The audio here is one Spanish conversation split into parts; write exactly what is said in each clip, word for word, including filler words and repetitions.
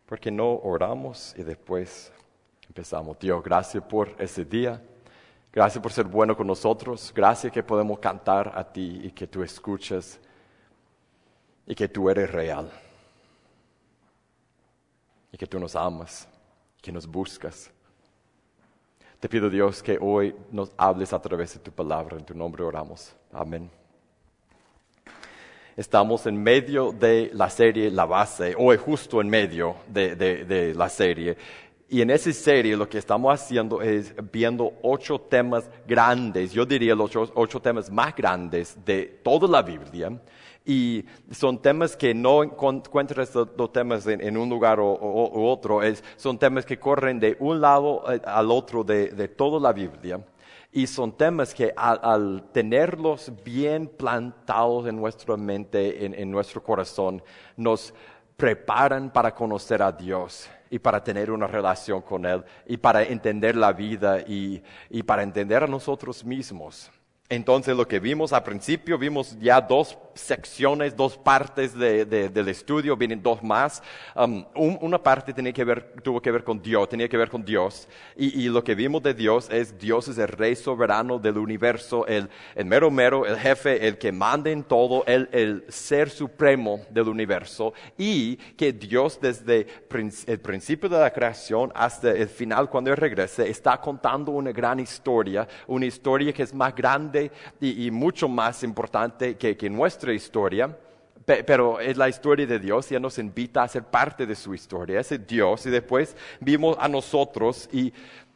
¿Por qué no oramos y después empezamos? Dios, gracias por ese día. Gracias por ser bueno con nosotros. Gracias que podemos cantar a ti y que tú escuchas y que tú eres real. Y que tú nos amas, que nos buscas. Te pido, Dios, que hoy nos hables a través de tu palabra. En tu nombre oramos. Amén. Estamos en medio de la serie La Base, hoy justo en medio de, de, de la serie. Y en esa serie lo que estamos haciendo es viendo ocho temas grandes, yo diría los ocho, ocho temas más grandes de toda la Biblia. Y son temas que no encuentras los temas en, en un lugar o, o, o otro, es, son temas que corren de un lado al otro de, de toda la Biblia. Y son temas que al, al tenerlos bien plantados en nuestra mente, en, en nuestro corazón, nos preparan para conocer a Dios y para tener una relación con Él y para entender la vida y, y para entender a nosotros mismos. Entonces lo que vimos al principio, vimos ya dos secciones, dos partes de, de, del estudio, vienen dos más. Um, un, una parte tenía que ver, tuvo que ver con Dios, tenía que ver con Dios. Y, y lo que vimos de Dios es, Dios es el Rey soberano del universo, el, el mero mero, el jefe, el que manda en todo, el, el ser supremo del universo. Y que Dios desde el principio de la creación hasta el final, cuando Él regrese, está contando una gran historia, una historia que es más grande Y, y mucho más importante que, que nuestra historia, pe, pero es la historia de Dios y Él nos invita a ser parte de su historia, ese Dios. Y después vimos a nosotros y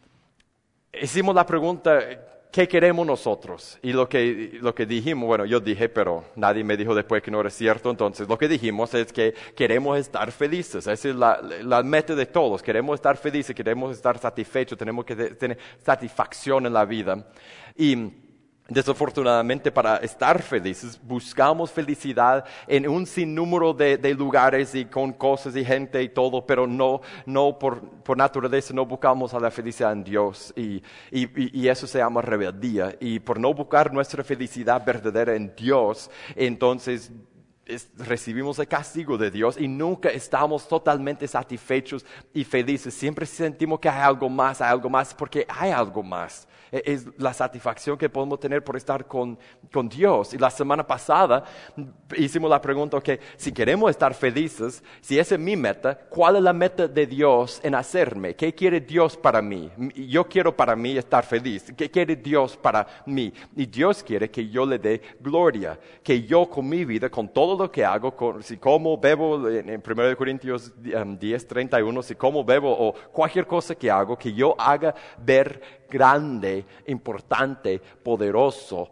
hicimos la pregunta, ¿qué queremos nosotros? Y lo que, lo que dijimos, bueno, yo dije, pero nadie me dijo después que no era cierto, entonces lo que dijimos es que queremos estar felices, esa es la, la meta de todos, queremos estar felices, queremos estar satisfechos, tenemos que tener satisfacción en la vida. Y desafortunadamente, para estar felices, buscamos felicidad en un sinnúmero de, de lugares y con cosas y gente y todo, pero no, no por, por naturaleza no buscamos a la felicidad en Dios y, y, y eso se llama rebeldía. Y por no buscar nuestra felicidad verdadera en Dios, entonces Es, recibimos el castigo de Dios y nunca estamos totalmente satisfechos y felices. Siempre sentimos que hay algo más, hay algo más, porque hay algo más. Es la satisfacción que podemos tener por estar con, con Dios. Y la semana pasada hicimos la pregunta, ok, si queremos estar felices, si esa es mi meta, ¿cuál es la meta de Dios en hacerme? ¿Qué quiere Dios para mí? Yo quiero para mí estar feliz. ¿Qué quiere Dios para mí? Y Dios quiere que yo le dé gloria, que yo con mi vida, con todo lo que hago, con, si como, bebo, en, en primero Corintios um, diez, treinta y uno, si como, bebo o cualquier cosa que hago, que yo haga ver grande, importante, poderoso,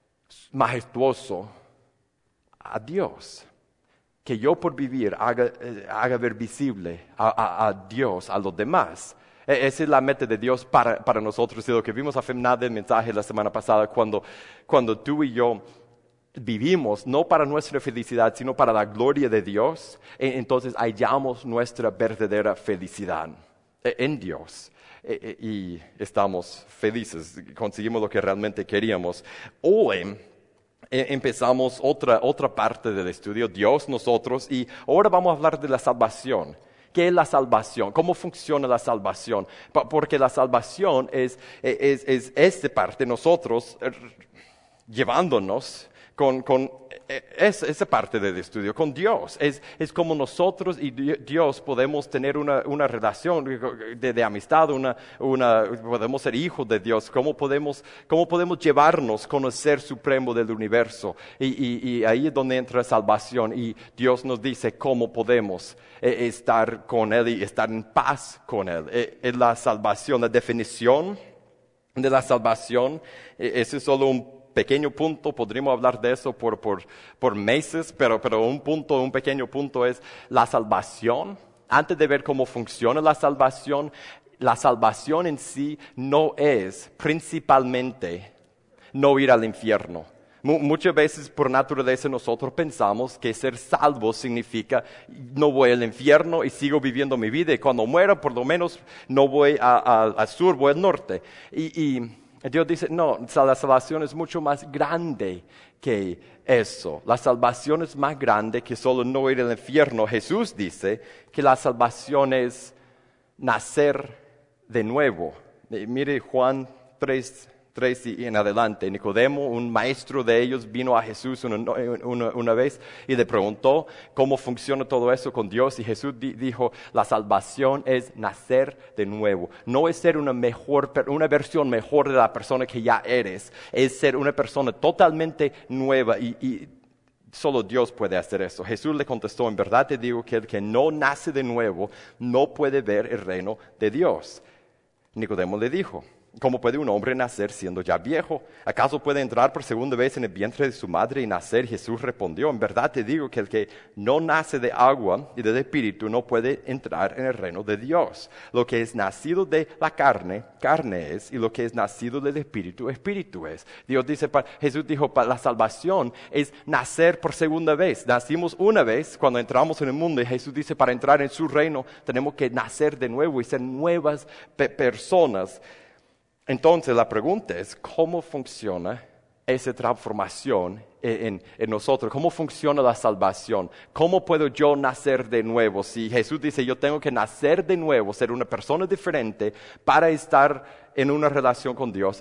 majestuoso a Dios. Que yo por vivir haga, eh, haga ver visible a, a, a Dios, a los demás. Esa es la meta de Dios para, para nosotros. Y lo que vimos al final del mensaje la semana pasada, cuando, cuando tú y yo vivimos no para nuestra felicidad, sino para la gloria de Dios, entonces hallamos nuestra verdadera felicidad en Dios. Y estamos felices, conseguimos lo que realmente queríamos. Hoy empezamos otra, otra parte del estudio, Dios, nosotros, y ahora vamos a hablar de la salvación. ¿Qué es la salvación? ¿Cómo funciona la salvación? Porque la salvación es, es, es esta parte, nosotros llevándonos con, con es, esa parte del estudio, con Dios. Es, es como nosotros y Dios podemos tener una, una relación de, de amistad, una, una, podemos ser hijos de Dios. ¿Cómo podemos, cómo podemos llevarnos con el Ser Supremo del universo? Y, y, y ahí es donde entra salvación. Y Dios nos dice cómo podemos eh, estar con Él y estar en paz con Él. Eh, es la salvación, la definición de la salvación. Eh, ese es solo un pequeño punto, podríamos hablar de eso por, por, por meses, pero, pero un punto, un pequeño punto es la salvación. Antes de ver cómo funciona la salvación, la salvación en sí no es principalmente no ir al infierno. M- muchas veces por naturaleza nosotros pensamos que ser salvo significa no voy al infierno y sigo viviendo mi vida y cuando muera por lo menos no voy a, a, al sur, voy al norte. Y, y Dios dice, no, la salvación es mucho más grande que eso. La salvación es más grande que solo no ir al infierno. Jesús dice que la salvación es nacer de nuevo. Eh, mire Juan tres, tres y en adelante. Nicodemo, un maestro de ellos, vino a Jesús una, una, una vez y le preguntó cómo funciona todo eso con Dios. Y Jesús di, dijo, la salvación es nacer de nuevo. No es ser una, mejor, una versión mejor de la persona que ya eres. Es ser una persona totalmente nueva y, y solo Dios puede hacer eso. Jesús le contestó, en verdad te digo que el que no nace de nuevo no puede ver el reino de Dios. Nicodemo le dijo, ¿cómo puede un hombre nacer siendo ya viejo? ¿Acaso puede entrar por segunda vez en el vientre de su madre y nacer? Jesús respondió, en verdad te digo que el que no nace de agua y del espíritu no puede entrar en el reino de Dios. Lo que es nacido de la carne, carne es, y lo que es nacido del espíritu, espíritu es. Dios dice, Jesús dijo, para la salvación es nacer por segunda vez. Nacimos una vez cuando entramos en el mundo y Jesús dice, para entrar en su reino tenemos que nacer de nuevo y ser nuevas pe- personas. Entonces la pregunta es, ¿cómo funciona esa transformación en, en nosotros? ¿Cómo funciona la salvación? ¿Cómo puedo yo nacer de nuevo? Si Jesús dice, yo tengo que nacer de nuevo, ser una persona diferente para estar en una relación con Dios,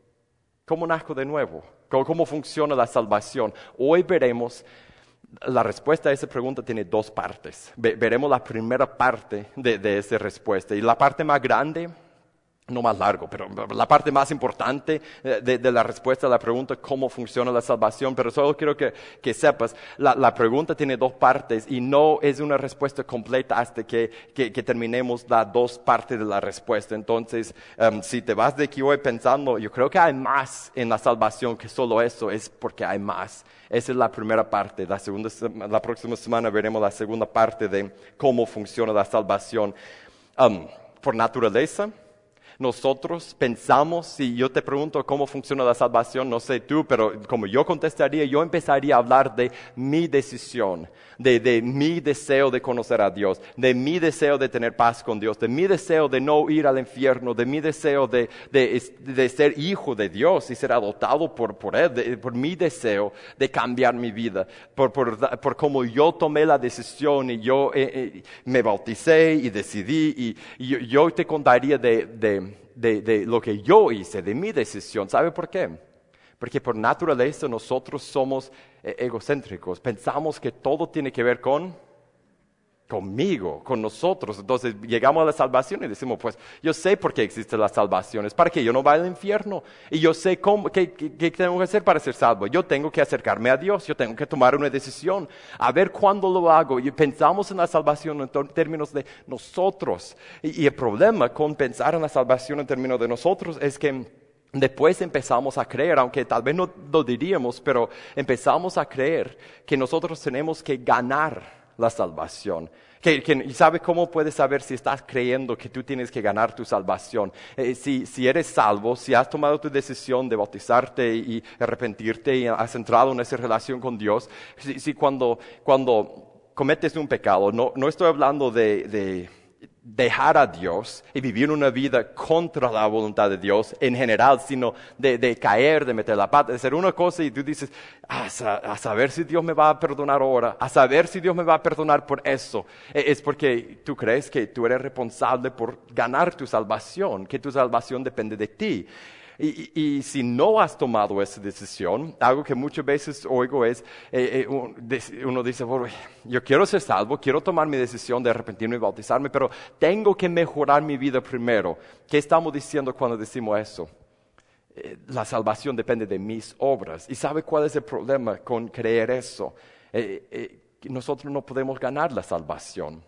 ¿cómo nazco de nuevo? ¿Cómo, cómo funciona la salvación? Hoy veremos, la respuesta a esa pregunta tiene dos partes. Ve, veremos la primera parte de, de esa respuesta. Y la parte más grande, no más largo, pero la parte más importante de, de la respuesta a la pregunta, ¿cómo funciona la salvación? Pero solo quiero que, que sepas, la, la pregunta tiene dos partes y no es una respuesta completa hasta que, que, que terminemos las dos partes de la respuesta. Entonces, um, si te vas de aquí hoy pensando, yo creo que hay más en la salvación que solo eso, es porque hay más. Esa es la primera parte. La, segunda, la próxima semana veremos la segunda parte de cómo funciona la salvación. Um, por naturaleza, nosotros pensamos, si yo te pregunto cómo funciona la salvación, no sé tú, pero como yo contestaría, yo empezaría a hablar de mi decisión, de, de mi deseo de conocer a Dios, de mi deseo de tener paz con Dios, de mi deseo de no ir al infierno, de mi deseo de, de, de ser hijo de Dios y ser adoptado por, por Él, de, por mi deseo de cambiar mi vida, por, por, por cómo yo tomé la decisión y yo eh, eh, me bauticé y decidí y, y yo, yo te contaría de... de De, de lo que yo hice, de mi decisión. ¿Sabe por qué? Porque por naturaleza nosotros somos eh, egocéntricos. Pensamos que todo tiene que ver con conmigo, con nosotros. Entonces llegamos a la salvación y decimos, pues yo sé por qué existe la salvación. Es para que yo no vaya al infierno. Y yo sé cómo, qué, qué, qué tengo que hacer para ser salvo. Yo tengo que acercarme a Dios. Yo tengo que tomar una decisión. A ver cuándo lo hago. Y pensamos en la salvación en términos de nosotros. Y, y el problema con pensar en la salvación en términos de nosotros es que después empezamos a creer, aunque tal vez no lo diríamos, pero empezamos a creer que nosotros tenemos que ganar la salvación. Que, que, ¿Y sabes cómo puedes saber si estás creyendo que tú tienes que ganar tu salvación? Eh, si, si eres salvo, si has tomado tu decisión de bautizarte y, y arrepentirte y has entrado en esa relación con Dios, si, si cuando, cuando cometes un pecado, no, no estoy hablando de... de dejar a Dios y vivir una vida contra la voluntad de Dios en general, sino de, de caer, de meter la pata, de hacer una cosa y tú dices, a, a saber si Dios me va a perdonar ahora, a saber si Dios me va a perdonar por eso. Es porque tú crees que tú eres responsable por ganar tu salvación, que tu salvación depende de ti. Y, y, y si no has tomado esa decisión, algo que muchas veces oigo es, eh, eh, uno dice, bueno, yo quiero ser salvo, quiero tomar mi decisión de arrepentirme y bautizarme, pero tengo que mejorar mi vida primero. ¿Qué estamos diciendo cuando decimos eso? Eh, la salvación depende de mis obras. ¿Y sabe cuál es el problema con creer eso? Eh, eh, nosotros no podemos ganar la salvación.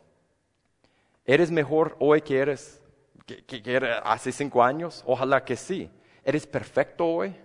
¿Eres mejor hoy que eres, que, que, que eres hace cinco años? Ojalá que sí. ¿Eres perfecto hoy?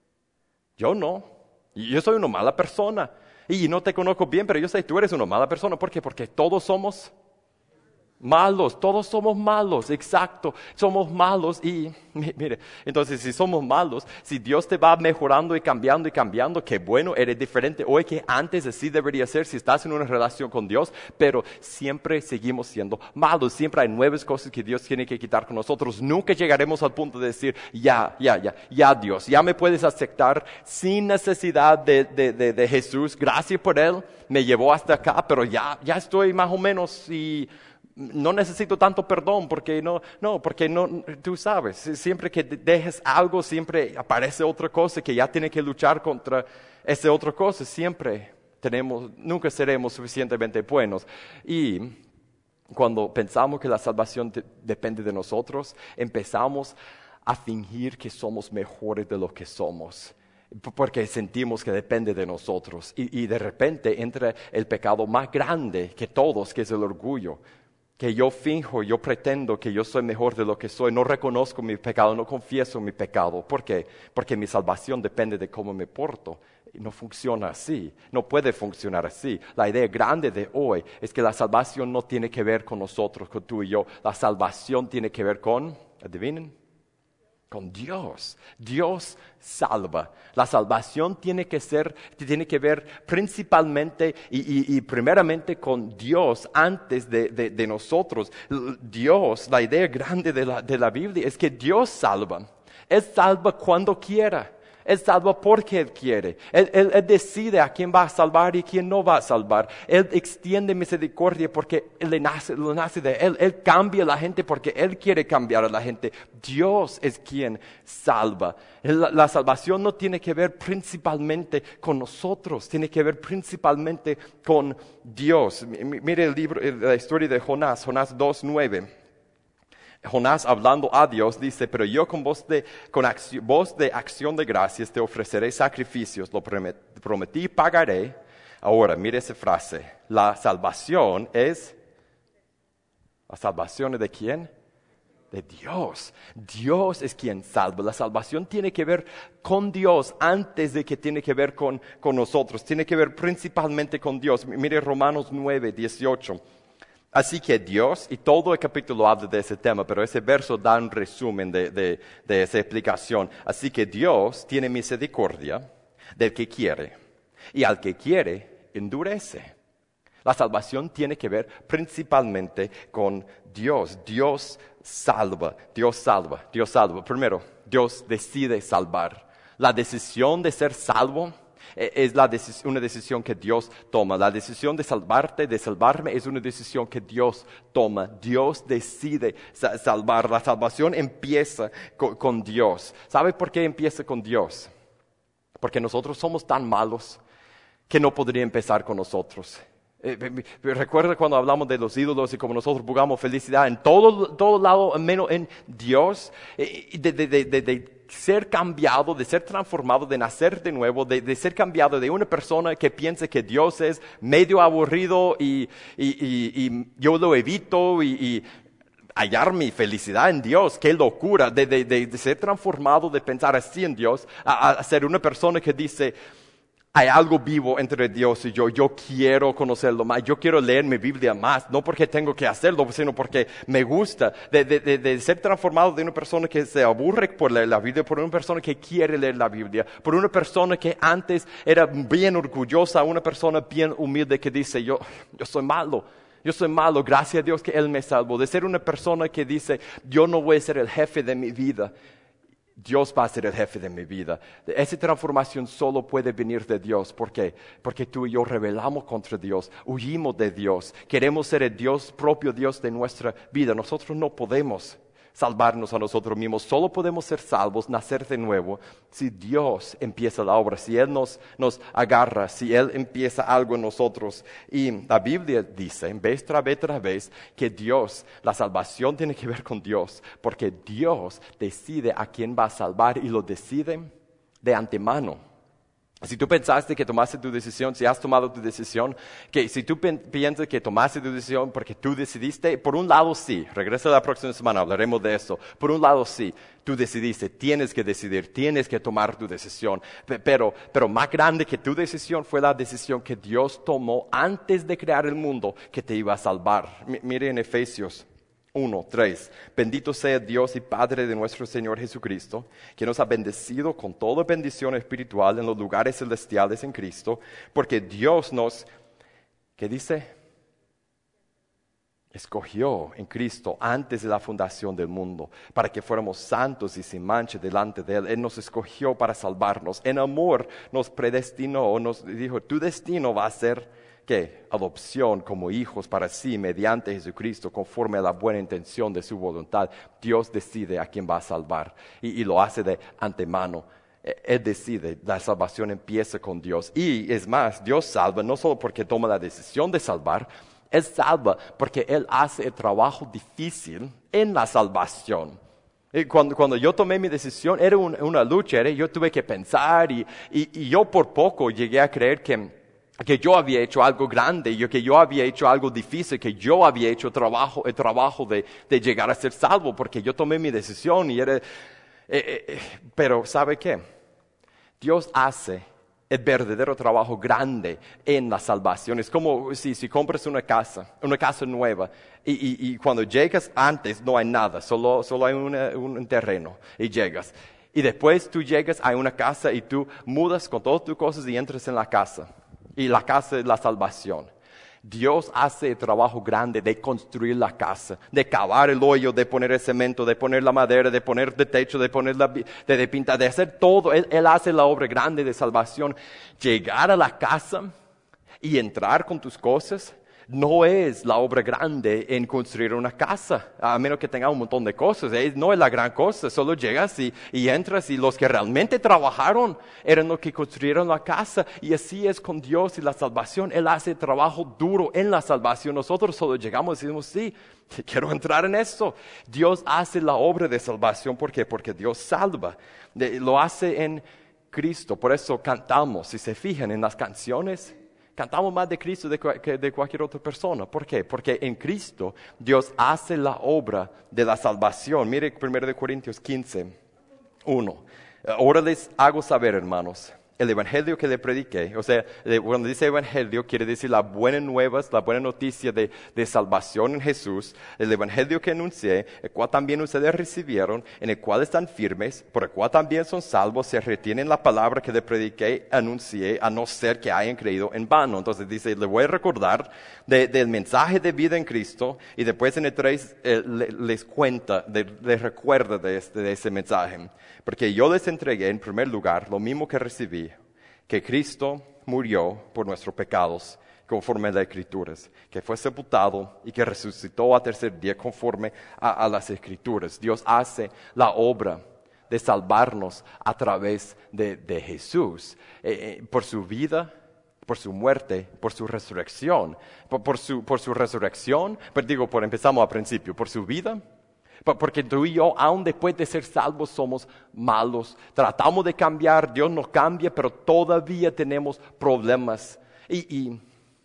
Yo no. Yo soy una mala persona. Y no te conozco bien, pero yo sé que tú eres una mala persona. ¿Por qué? Porque todos somos Malos, todos somos malos, exacto, somos malos y mire, entonces si somos malos, si Dios te va mejorando y cambiando y cambiando, qué bueno, eres diferente hoy que antes, así debería ser si estás en una relación con Dios, pero siempre seguimos siendo malos, siempre hay nuevas cosas que Dios tiene que quitar con nosotros, nunca llegaremos al punto de decir, ya, ya, ya, ya Dios, ya me puedes aceptar sin necesidad de, de, de, de Jesús, gracias por Él, me llevó hasta acá, pero ya, ya estoy más o menos y... no necesito tanto perdón porque no, no, porque no, tú sabes, siempre que dejes algo, siempre aparece otra cosa que ya tiene que luchar contra esa otra cosa, siempre tenemos, nunca seremos suficientemente buenos. Y cuando pensamos que la salvación de, depende de nosotros, empezamos a fingir que somos mejores de lo que somos. Porque sentimos que depende de nosotros. Y, y de repente entra el pecado más grande que todos, que es el orgullo. Que yo finjo, yo pretendo que yo soy mejor de lo que soy, no reconozco mi pecado, no confieso mi pecado. ¿Por qué? Porque mi salvación depende de cómo me porto. Y no funciona así, no puede funcionar así. La idea grande de hoy es que la salvación no tiene que ver con nosotros, con tú y yo. La salvación tiene que ver con, adivinen, con Dios. Dios salva. La salvación tiene que ser, tiene que ver principalmente y, y, y primeramente con Dios antes de, de, de nosotros. Dios, la idea grande de la, de la Biblia es que Dios salva. Él salva cuando quiera. Él salva porque Él quiere. Él, él, él decide a quién va a salvar y quién no va a salvar. Él extiende misericordia porque Él le nace, le nace de Él. Él cambia a la gente porque Él quiere cambiar a la gente. Dios es quien salva. La, la salvación no tiene que ver principalmente con nosotros, tiene que ver principalmente con Dios. Mire el libro, la historia de Jonás, Jonás dos nueve. Jonás hablando a Dios dice, pero yo con voz de, con acción, voz de acción de gracias te ofreceré sacrificios, lo prometí y pagaré. Ahora, mire esa frase, la salvación es, ¿la salvación es de quién? De Dios. Dios es quien salva. La salvación tiene que ver con Dios antes de que tiene que ver con, con nosotros. Tiene que ver principalmente con Dios. Mire Romanos nueve, dieciocho. Así que Dios, y todo el capítulo habla de ese tema, pero ese verso da un resumen de, de, de esa explicación. Así que Dios tiene misericordia del que quiere, y al que quiere, endurece. La salvación tiene que ver principalmente con Dios. Dios salva, Dios salva, Dios salva. Primero, Dios decide salvar. La decisión de ser salvo es la decis- una decisión que Dios toma. La decisión de salvarte, de salvarme, es una decisión que Dios toma. Dios decide sa- salvar. La salvación empieza con, con Dios. ¿Sabe por qué empieza con Dios? Porque nosotros somos tan malos que no podría empezar con nosotros. Eh, recuerda cuando hablamos de los ídolos y como nosotros buscamos felicidad en todo, todo lado, menos en Dios, eh, de, de, de, de, de ser cambiado, de ser transformado, de nacer de nuevo, de, de ser cambiado de una persona que piensa que Dios es medio aburrido y, y, y, y yo lo evito y, y hallar mi felicidad en Dios, qué locura, de, de, de, de ser transformado, de pensar así en Dios, a, a ser una persona que dice, hay algo vivo entre Dios y yo, yo quiero conocerlo más, yo quiero leer mi Biblia más, no porque tengo que hacerlo, sino porque me gusta, de, de, de, de ser transformado de una persona que se aburre por leer la Biblia, por una persona que quiere leer la Biblia, por una persona que antes era bien orgullosa, una persona bien humilde que dice, yo, yo soy malo. Yo soy malo, gracias a Dios que Él me salvó. De ser una persona que dice, yo no voy a ser el jefe de mi vida. Dios va a ser el jefe de mi vida. Esa transformación solo puede venir de Dios. ¿Por qué? Porque tú y yo rebelamos contra Dios, huimos de Dios. Queremos ser el Dios, propio Dios de nuestra vida. Nosotros no podemos salvarnos a nosotros mismos. Solo podemos ser salvos, nacer de nuevo, si Dios empieza la obra, si Él nos, nos agarra, si Él empieza algo en nosotros. Y la Biblia dice, vez tras vez tras vez, que Dios, la salvación tiene que ver con Dios, porque Dios decide a quién va a salvar y lo decide de antemano. Si tú pensaste que tomaste tu decisión, si has tomado tu decisión, que si tú pen- piensas que tomaste tu decisión porque tú decidiste, por un lado sí, regresa la próxima semana, hablaremos de eso. Por un lado sí, tú decidiste, tienes que decidir, tienes que tomar tu decisión. Pe- Pero, pero más grande que tu decisión fue la decisión que Dios tomó antes de crear el mundo que te iba a salvar. Mi- Mire en Efesios uno, tres. Bendito sea Dios y Padre de nuestro Señor Jesucristo, que nos ha bendecido con toda bendición espiritual en los lugares celestiales en Cristo, porque Dios nos, ¿qué dice? Escogió en Cristo antes de la fundación del mundo, para que fuéramos santos y sin mancha delante de Él. Él nos escogió para salvarnos. En amor nos predestinó, nos dijo, tu destino va a ser ¿qué? Adopción como hijos para sí mediante Jesucristo, conforme a la buena intención de su voluntad. Dios decide a quién va a salvar y, y lo hace de antemano. E- Él decide, la salvación empieza con Dios. Y es más, Dios salva no solo porque toma la decisión de salvar, Él salva porque Él hace el trabajo difícil en la salvación. Y Cuando, cuando yo tomé mi decisión, era un- una lucha, era, yo tuve que pensar y, y, y yo por poco llegué a creer que que yo había hecho algo grande, yo, que yo había hecho algo difícil, que yo había hecho trabajo, el trabajo de, de llegar a ser salvo, porque yo tomé mi decisión y era... eh, eh, eh, pero ¿sabe qué? Dios hace el verdadero trabajo grande en la salvación. Es como si, si compras una casa, una casa nueva, y, y, y cuando llegas antes no hay nada, solo, solo hay una, un terreno, y llegas. Y después tú llegas a una casa y tú mudas con todas tus cosas y entras en la casa. Y la casa es la salvación. Dios hace el trabajo grande de construir la casa, de cavar el hoyo, de poner el cemento, de poner la madera, de poner el techo, de poner la, de, de pintar, de hacer todo. Él, él hace la obra grande de salvación. Llegar a la casa y entrar con tus cosas no es la obra grande en construir una casa, a menos que tenga un montón de cosas. Es, no es la gran cosa, solo llegas y, y entras y los que realmente trabajaron eran los que construyeron la casa. Y así es con Dios y la salvación. Él hace el trabajo duro en la salvación. Nosotros solo llegamos y decimos, sí, quiero entrar en esto. Dios hace la obra de salvación. ¿Por qué? Porque Dios salva. De- lo hace en Cristo. Por eso cantamos, si se fijan en las canciones, cantamos más de Cristo de que de cualquier otra persona. ¿Por qué? Porque en Cristo Dios hace la obra de la salvación. Mire primero de Corintios quince, uno. Ahora les hago saber, hermanos, el evangelio que le prediqué. O sea, de- cuando dice evangelio, quiere decir las buenas nuevas, la buena noticia de, de salvación en Jesús. El evangelio que anuncié, el cual también ustedes recibieron, en el cual están firmes, por el cual también son salvos, se retienen la palabra que le prediqué, anuncié, a no ser que hayan creído en vano. Entonces dice, le voy a recordar de- del mensaje de vida en Cristo, y después en el tres eh, le- les cuenta, de- les recuerda de, este, de ese mensaje. Porque yo les entregué en primer lugar lo mismo que recibí, que Cristo murió por nuestros pecados, conforme a las Escrituras, que fue sepultado y que resucitó al tercer día conforme a, a las Escrituras. Dios hace la obra de salvarnos a través de, de Jesús, eh, eh, por su vida, por su muerte, por su resurrección, por, por, su, por su resurrección, pero digo, por, empezamos al principio, por su vida. Po- Porque tú y yo, aun después de ser salvos, somos malos. Tratamos de cambiar, Dios nos cambia, pero todavía tenemos problemas. Y, y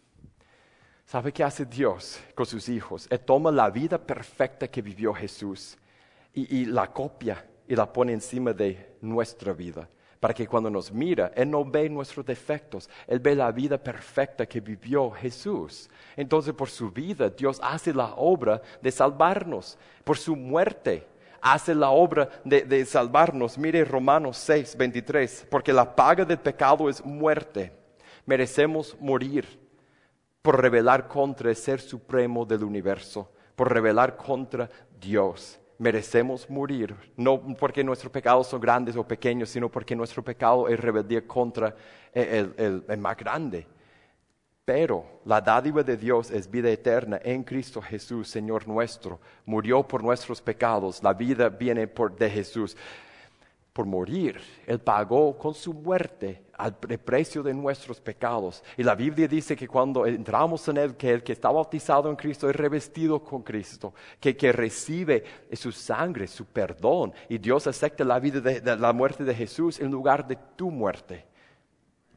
¿sabe qué hace Dios con sus hijos? Él toma la vida perfecta que vivió Jesús y, y la copia y la pone encima de nuestra vida. Para que cuando nos mira, Él no ve nuestros defectos, Él ve la vida perfecta que vivió Jesús. Entonces, por su vida, Dios hace la obra de salvarnos. Por su muerte, hace la obra de, de salvarnos. Mire Romanos seis, veintitrés, porque la paga del pecado es muerte. Merecemos morir por rebelar contra el Ser Supremo del universo, por rebelar contra Dios. Merecemos morir, no porque nuestros pecados son grandes o pequeños, sino porque nuestro pecado es rebeldía contra el, el, el más grande. Pero la dádiva de Dios es vida eterna en Cristo Jesús, Señor nuestro. Murió por nuestros pecados, la vida viene por, de Jesús. Por morir, Él pagó con su muerte al precio de nuestros pecados. Y la Biblia dice que cuando entramos en Él, que el que está bautizado en Cristo es revestido con Cristo, que, que recibe su sangre, su perdón. Y Dios acepta la vida de, de la muerte de Jesús en lugar de tu muerte.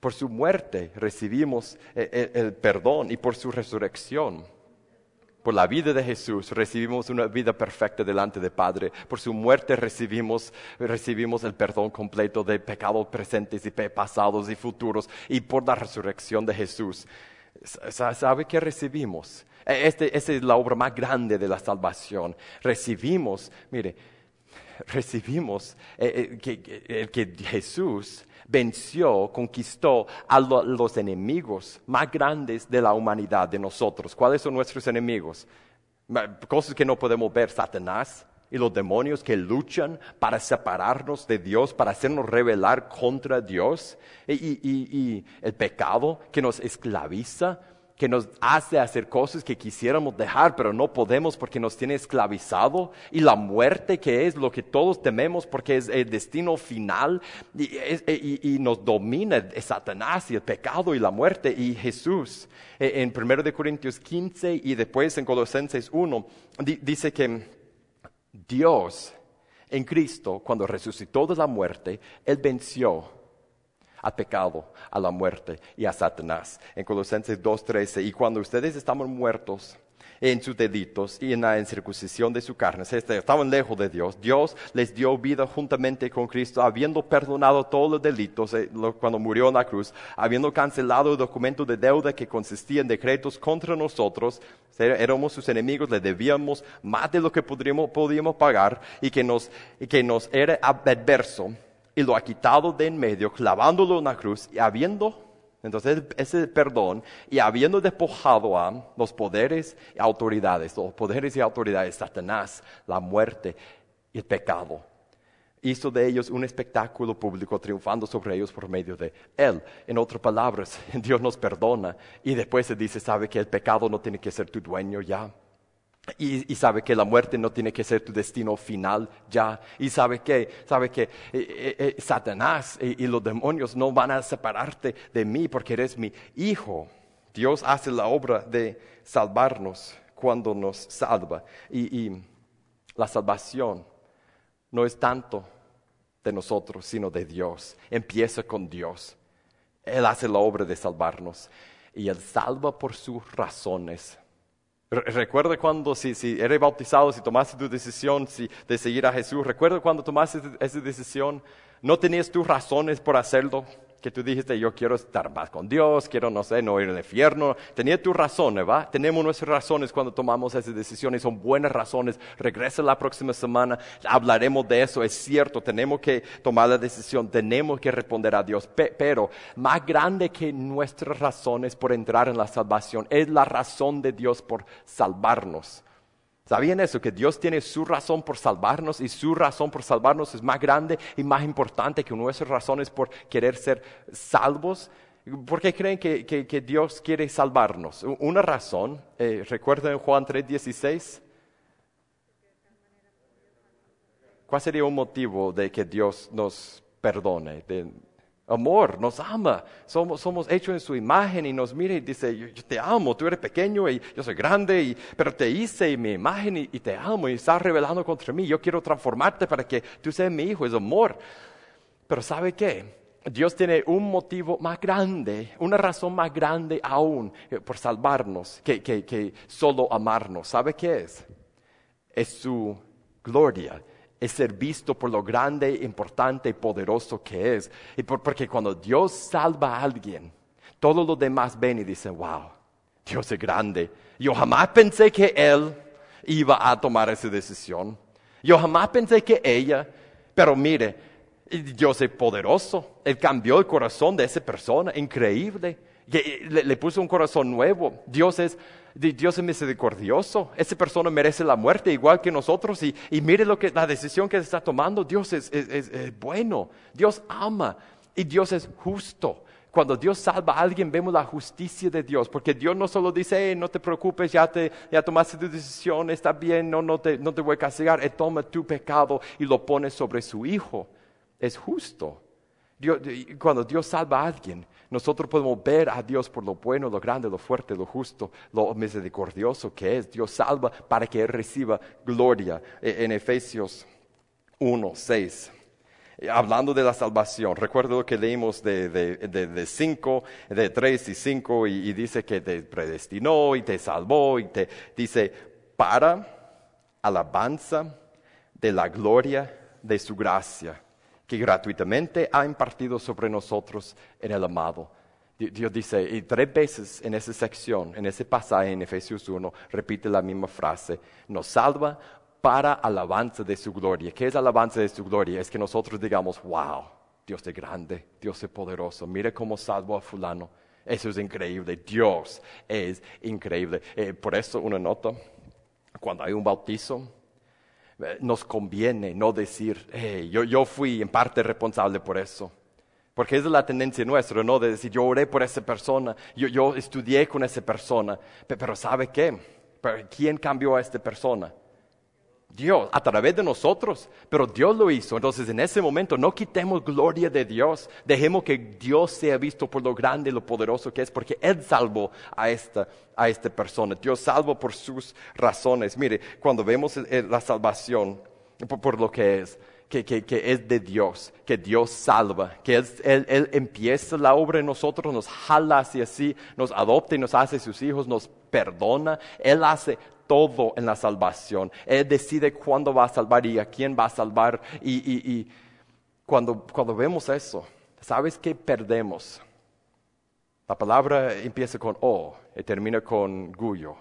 Por su muerte recibimos el, el, el perdón y por su resurrección. Por la vida de Jesús recibimos una vida perfecta delante del Padre. Por su muerte recibimos, recibimos el perdón completo de pecados presentes y pasados y futuros. Y por la resurrección de Jesús, ¿sabe qué recibimos? Este, esta es la obra más grande de la salvación. Recibimos, mire, recibimos eh, eh, que, que, que Jesús venció, conquistó a lo, los enemigos más grandes de la humanidad, de nosotros. ¿Cuáles son nuestros enemigos? Cosas que no podemos ver, Satanás y los demonios que luchan para separarnos de Dios, para hacernos rebelar contra Dios. Y, y, y, y el pecado que nos esclaviza, que nos hace hacer cosas que quisiéramos dejar, pero no podemos porque nos tiene esclavizado, y la muerte, que es lo que todos tememos porque es el destino final, y, y, y nos domina Satanás y el pecado y la muerte. Y Jesús, en primero de Corintios quince y después en Colosenses uno, dice que Dios en Cristo, cuando resucitó de la muerte, Él venció al pecado, a la muerte y a Satanás. En Colosenses dos trece, y cuando ustedes estaban muertos en sus delitos y en la incircuncisión de su carne, estaban lejos de Dios, Dios les dio vida juntamente con Cristo, habiendo perdonado todos los delitos cuando murió en la cruz, habiendo cancelado el documento de deuda que consistía en decretos contra nosotros. Éramos sus enemigos, le debíamos más de lo que podríamos, podíamos pagar, y que nos, y que nos era adverso, y lo ha quitado de en medio, clavándolo en la cruz, y habiendo, entonces ese perdón, y habiendo despojado a los poderes y autoridades, los poderes y autoridades, Satanás, la muerte y el pecado, hizo de ellos un espectáculo público, triunfando sobre ellos por medio de Él. En otras palabras, Dios nos perdona, y después se dice, sabe que el pecado no tiene que ser tu dueño ya. Y, y sabe que la muerte no tiene que ser tu destino final ya. Y sabe que, sabe que eh, eh, Satanás y, y los demonios no van a separarte de mí porque eres mi hijo. Dios hace la obra de salvarnos cuando nos salva. Y, y la salvación no es tanto de nosotros, sino de Dios. Empieza con Dios. Él hace la obra de salvarnos. Y Él salva por sus razones. Recuerda cuando, si, si eres bautizado, si tomaste tu decisión si, de seguir a Jesús, recuerda cuando tomaste esa decisión, no tenías tus razones por hacerlo, que tú dijiste, yo quiero estar más con Dios, quiero, no sé, no ir al infierno. Tenía tus razones, ¿va? Tenemos nuestras razones cuando tomamos esas decisiones, son buenas razones. Regresa la próxima semana, hablaremos de eso, es cierto, tenemos que tomar la decisión, tenemos que responder a Dios. Pe- pero más grande que nuestras razones por entrar en la salvación es la razón de Dios por salvarnos. ¿Sabían eso? Que Dios tiene su razón por salvarnos, y su razón por salvarnos es más grande y más importante que nuestras razones por querer ser salvos. ¿Por qué creen que, que, que Dios quiere salvarnos? Una razón, eh, ¿recuerdan Juan tres dieciséis? ¿Cuál sería un motivo de que Dios nos perdone? De, amor, nos ama, somos, somos hechos en su imagen, y nos mira y dice, yo, yo te amo, tú eres pequeño y yo soy grande, y, pero te hice en mi imagen y, y te amo, y estás rebelando contra mí, yo quiero transformarte para que tú seas mi hijo, es amor. Pero ¿sabe qué? Dios tiene un motivo más grande, una razón más grande aún por salvarnos que, que, que solo amarnos. ¿Sabe qué es? Es su gloria. Es ser visto por lo grande, importante y poderoso que es. Y por, porque cuando Dios salva a alguien, todos los demás ven y dicen, wow, Dios es grande. Yo jamás pensé que Él iba a tomar esa decisión. Yo jamás pensé que ella, pero mire, Dios es poderoso. Él cambió el corazón de esa persona, increíble. Le, le puso un corazón nuevo. Dios es... Dios es misericordioso. Esa persona merece la muerte igual que nosotros, y, y mire lo que, la decisión que está tomando. Dios es, es, es, es bueno, Dios ama, y Dios es justo. Cuando Dios salva a alguien, vemos la justicia de Dios, porque Dios no solo dice, hey, no te preocupes, ya, te, ya tomaste tu decisión, está bien, no, no, te, no te voy a castigar. Él toma tu pecado y lo pone sobre su Hijo. Es justo. Dios, cuando Dios salva a alguien, nosotros podemos ver a Dios por lo bueno, lo grande, lo fuerte, lo justo, lo misericordioso que es. Dios salva para que Él reciba gloria. En Efesios uno seis Hablando de la salvación, recuerdo lo que leímos de, de, de, de cinco, de tres y cinco, y, y dice que te predestinó y te salvó, y te dice, para alabanza de la gloria de su gracia, que gratuitamente ha impartido sobre nosotros en el amado. Dios dice, y tres veces en esa sección, en ese pasaje en Efesios uno, repite la misma frase, nos salva para alabanza de su gloria. ¿Qué es alabanza de su gloria? Es que nosotros digamos, wow, Dios es grande, Dios es poderoso, mire cómo salvó a fulano. Eso es increíble, Dios es increíble. Eh, por eso una nota, cuando hay un bautizo, eh, nos conviene no decir, hey, yo, yo fui en parte responsable por eso. Porque esa es la tendencia nuestra, ¿no? De decir, yo oré por esa persona, yo, yo estudié con esa persona, pero, pero ¿sabe qué? ¿Pero ¿quién cambió a esta persona? Dios, a través de nosotros, pero Dios lo hizo. Entonces en ese momento no quitemos gloria de Dios, dejemos que Dios sea visto por lo grande y lo poderoso que es, porque Él salvó a esta, a esta persona. Dios salvó por sus razones. Mire, cuando vemos la salvación por, por lo que es, que, que, que es de Dios, que Dios salva, que él, él, él empieza la obra en nosotros, nos jala hacia sí, nos adopta y nos hace sus hijos, nos perdona, Él hace todo en la salvación. Él decide cuándo va a salvar y a quién va a salvar. Y, y, y cuando, cuando vemos eso, ¿sabes qué perdemos? La palabra empieza con O y termina con gullo.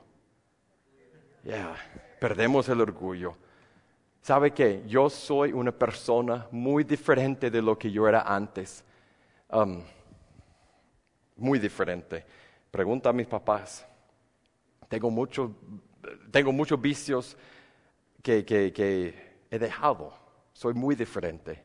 Yeah, perdemos el orgullo. ¿Sabe qué? Yo soy una persona muy diferente de lo que yo era antes. Um, muy diferente. Pregunta a mis papás. Tengo muchos, tengo muchos vicios que, que, que he dejado. Soy muy diferente.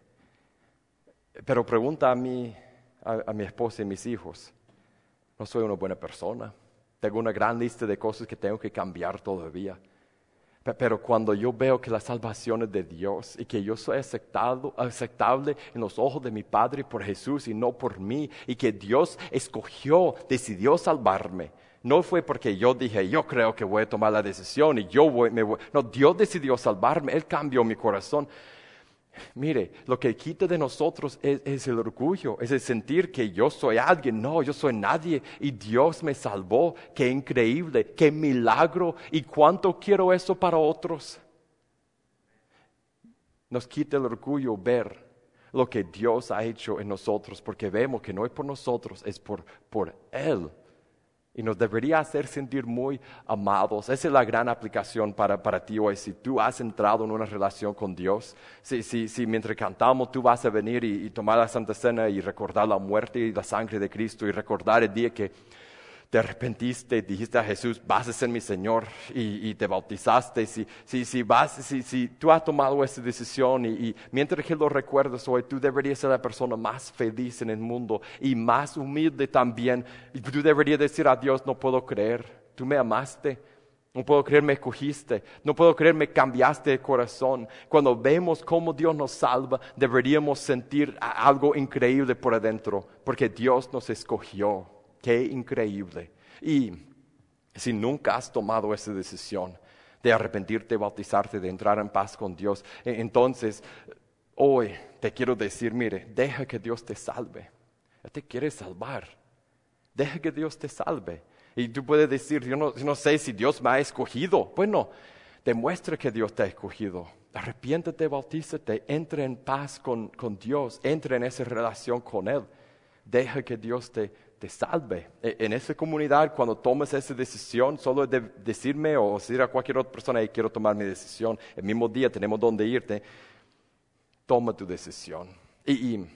Pero pregunta a mí, a, a mi esposa y mis hijos. No soy una buena persona. Tengo una gran lista de cosas que tengo que cambiar todavía. Pero cuando yo veo que la salvación es de Dios y que yo soy aceptado, aceptable en los ojos de mi Padre por Jesús y no por mí, y que Dios escogió, decidió salvarme, no fue porque yo dije, yo creo que voy a tomar la decisión y yo voy, me voy. No, Dios decidió salvarme, Él cambió mi corazón. Mire, lo que quita de nosotros es, es el orgullo, es el sentir que yo soy alguien. No, yo soy nadie y Dios me salvó. Qué increíble, qué milagro, y cuánto quiero eso para otros. Nos quita el orgullo ver lo que Dios ha hecho en nosotros, porque vemos que no es por nosotros, es por, por Él. Y nos debería hacer sentir muy amados. Esa es la gran aplicación para, para ti hoy. Si tú has entrado en una relación con Dios, si, si, si mientras cantamos tú vas a venir y, y tomar la Santa Cena y recordar la muerte y la sangre de Cristo y recordar el día que te arrepentiste, dijiste a Jesús, vas a ser mi Señor, y, y te bautizaste. Si, si, si, vas, si, si tú has tomado esa decisión y, y mientras que lo recuerdas hoy, tú deberías ser la persona más feliz en el mundo y más humilde también. Y tú deberías decir a Dios, no puedo creer, tú me amaste. No puedo creer me escogiste, no puedo creer me cambiaste de corazón. Cuando vemos cómo Dios nos salva, deberíamos sentir algo increíble por adentro, porque Dios nos escogió. Qué increíble. Y si nunca has tomado esa decisión de arrepentirte, bautizarte, de entrar en paz con Dios, entonces hoy te quiero decir, mire, deja que Dios te salve. Él te quiere salvar. Deja que Dios te salve. Y tú puedes decir, yo no, yo no sé si Dios me ha escogido. Bueno, demuestra que Dios te ha escogido. Arrepiéntete, bautízate, entra en paz con, con Dios, entra en esa relación con Él. Deja que Dios te, te salve. En esa comunidad, cuando tomes esa decisión, solo de decirme o decir a cualquier otra persona, hey, quiero tomar mi decisión, el mismo día tenemos donde irte, toma tu decisión. Y, y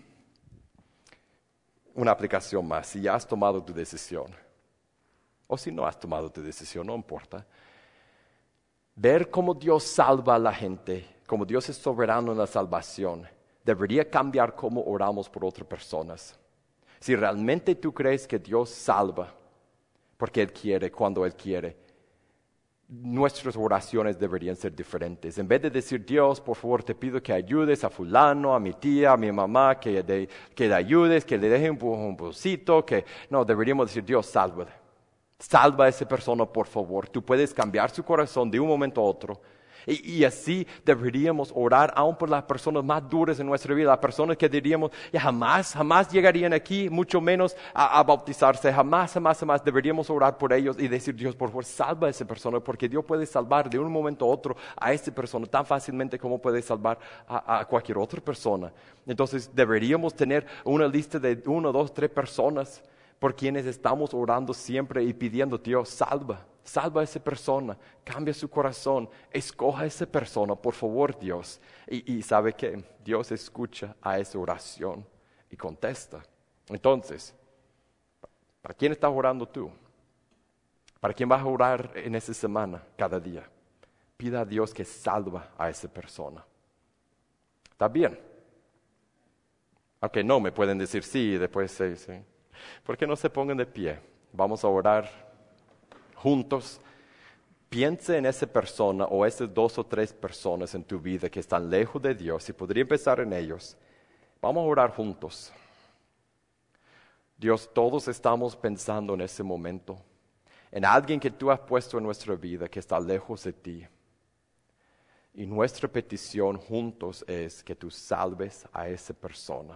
una aplicación más, si ya has tomado tu decisión, o si no has tomado tu decisión, no importa. Ver cómo Dios salva a la gente, cómo Dios es soberano en la salvación, debería cambiar cómo oramos por otras personas. Si realmente tú crees que Dios salva, porque Él quiere, cuando Él quiere, nuestras oraciones deberían ser diferentes. En vez de decir, Dios, por favor, te pido que ayudes a fulano, a mi tía, a mi mamá, que, de, que le ayudes, que le dejen un, un bolsito, que... No, deberíamos decir, Dios, sálvale. Salva a esa persona, por favor. Tú puedes cambiar su corazón de un momento a otro. Y, y así deberíamos orar aún por las personas más duras en nuestra vida, las personas que diríamos, ya jamás, jamás llegarían aquí, mucho menos a, a bautizarse, jamás, jamás, jamás deberíamos orar por ellos y decir, Dios, por favor, salva a esa persona, porque Dios puede salvar de un momento a otro a esa persona tan fácilmente como puede salvar a, a cualquier otra persona. Entonces deberíamos tener una lista de uno, dos, tres personas por quienes estamos orando siempre y pidiendo, Dios, salva. Salva a esa persona, cambia su corazón, escoja a esa persona, por favor, Dios. Y, y ¿sabe qué? Dios escucha a esa oración y contesta. Entonces, ¿para quién estás orando tú? ¿Para quién vas a orar en esa semana, cada día? Pida a Dios que salva a esa persona. ¿Está bien? Aunque no, me pueden decir sí y después sí, sí. ¿Por qué no se pongan de pie? Vamos a orar juntos. Piense en esa persona o esas dos o tres personas en tu vida que están lejos de Dios y podría empezar en ellos. Vamos a orar juntos. Dios, todos estamos pensando en ese momento, en alguien que tú has puesto en nuestra vida que está lejos de ti. Y nuestra petición juntos es que tú salves a esa persona.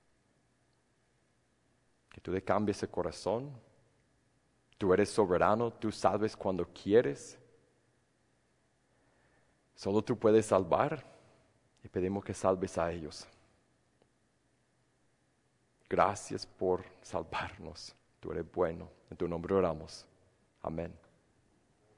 Que tú le cambies el corazón. Tú eres soberano, tú salves cuando quieres. Solo tú puedes salvar y pedimos que salves a ellos. Gracias por salvarnos. Tú eres bueno. En tu nombre oramos. Amén.